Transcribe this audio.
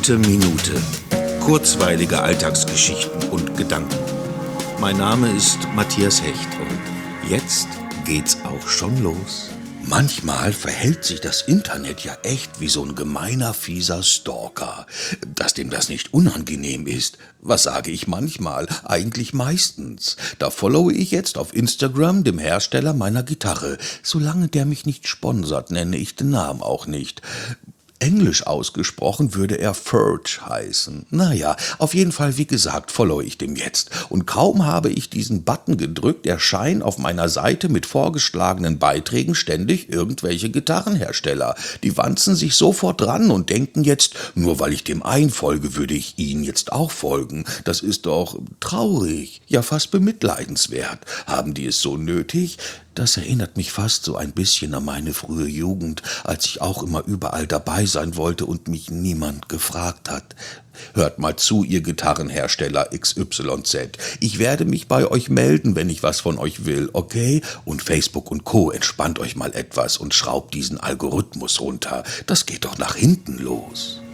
Gute Minute. Kurzweilige Alltagsgeschichten und Gedanken. Mein Name ist Matthias Hecht und jetzt geht's auch schon los. Manchmal verhält sich das Internet ja echt wie so ein gemeiner, fieser Stalker. Dass dem das nicht unangenehm ist, was sage ich manchmal, eigentlich meistens. Da followe ich jetzt auf Instagram dem Hersteller meiner Gitarre. Solange der mich nicht sponsert, nenne ich den Namen auch nicht. Englisch ausgesprochen würde er Ferg heißen. Naja, auf jeden Fall, wie gesagt, followe ich dem jetzt. Und kaum habe ich diesen Button gedrückt, erscheinen auf meiner Seite mit vorgeschlagenen Beiträgen ständig irgendwelche Gitarrenhersteller. Die wanzen sich sofort dran und denken jetzt, nur weil ich dem einen folge, würde ich ihnen jetzt auch folgen. Das ist doch traurig, ja fast bemitleidenswert. Haben die es so nötig? Das erinnert mich fast so ein bisschen an meine frühe Jugend, als ich auch immer überall dabei sein wollte und mich niemand gefragt hat. Hört mal zu, ihr Gitarrenhersteller XYZ. Ich werde mich bei euch melden, wenn ich was von euch will, okay? Und Facebook und Co. entspannt euch mal etwas und schraubt diesen Algorithmus runter. Das geht doch nach hinten los.